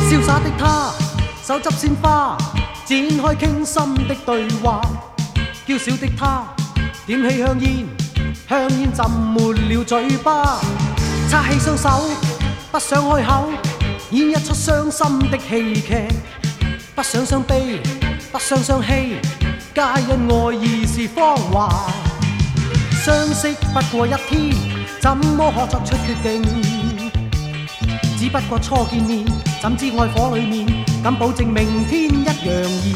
潇灑的他，手執鮮花，展開傾心的對話。嬌小的他，點起香煙，香煙浸沒了嘴巴。擦起雙手，不想開口，演一出傷心的戲劇。不想傷悲，不想傷氣，皆因愛意是謊話。相識不過一天，怎麼可作出決定？只不過初見面，怎知愛火裡面，敢保證明天一樣熱。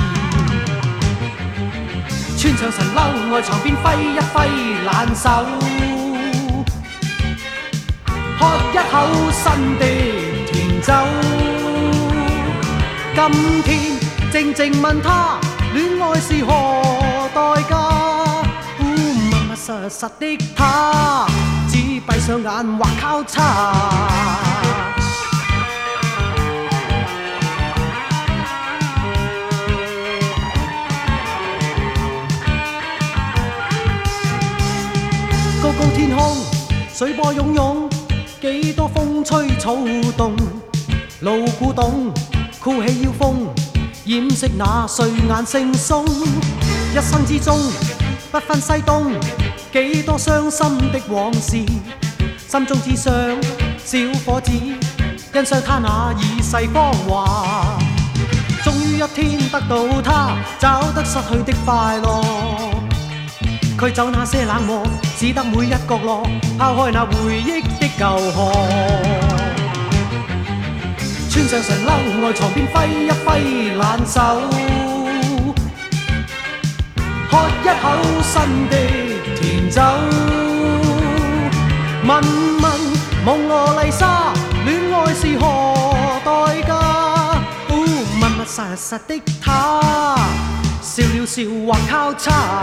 穿上神褸，愛床邊揮一揮爛手，喝一口新的甜酒。今天靜靜問他，戀愛是何代價？密密實實的他，只閉上眼或交叉。高高天空，水波湧湧，幾多風吹草動，路古董，箍起腰風，掩飾那睡眼惺忪。一生之中，不分西東，幾多傷心的往事，心中只想小伙子欣賞他那已逝芳華。終於一天得到他，找得失去的快樂。驅走那些冷漠，使得每一角落拋開那回憶的舊殼。穿上神褸，愛床邊揮一揮爛手，喝一口新的甜酒。問問蒙羅麗莎，戀愛是何代價？密密實實的他，笑了笑或交叉。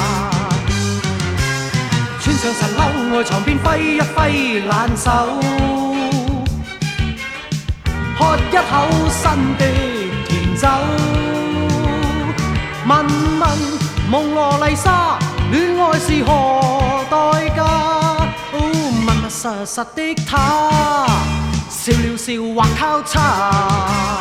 穿上神褸，愛床邊揮一揮爛手，喝一口新的甜酒。問問蒙羅麗莎，戀愛是何代價？密密實實的他，笑了笑或交叉。